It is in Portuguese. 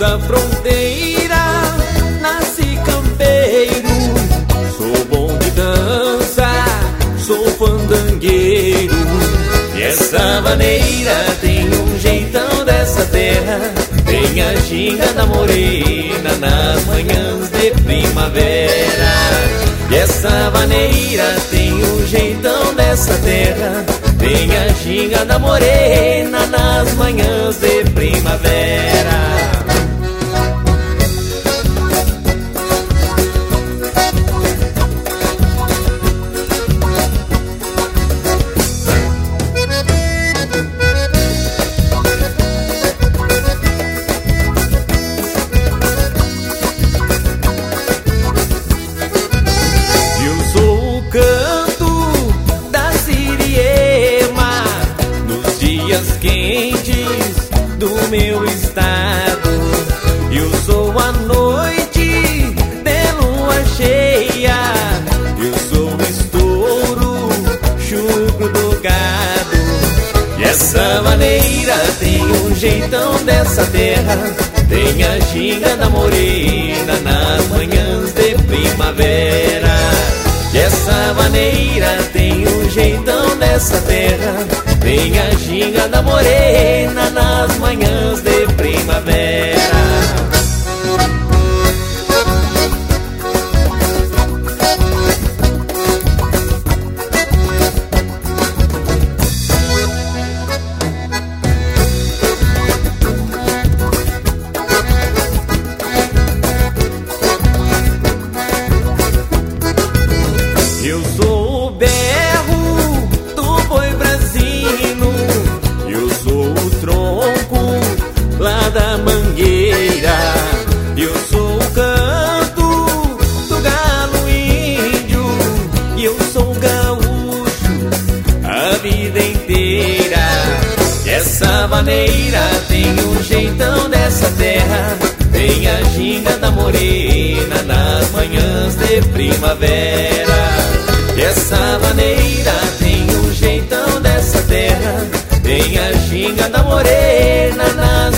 da fronteira, nasci campeiro. Sou bom de dança, sou fandangueiro. E essa maneira tem um jeitão dessa terra. Tem a ginga da morena nas manhãs de primavera. E essa maneira tem um jeitão dessa terra. Tem a ginga da morena nas manhãs de primavera. Quentes do meu estado, eu sou a noite de lua cheia, eu sou o estouro, chucro do gado. E essa maneira tem um jeitão dessa terra. Tem a ginga da morena nas manhãs de primavera. E essa maneira tem um jeitão dessa terra. Tem a ginga da morena nas manhãs de primavera. Eu sou o berro do boi brasino, eu sou o tronco lá da mangueira, eu sou o canto do galo índio, e eu sou gaúcho a vida inteira. E essa maneira tem um jeitão dessa terra. Tem a ginga da morena nas manhãs de primavera. E essa maneira tem um jeitão dessa terra. Tem a ginga da morena nas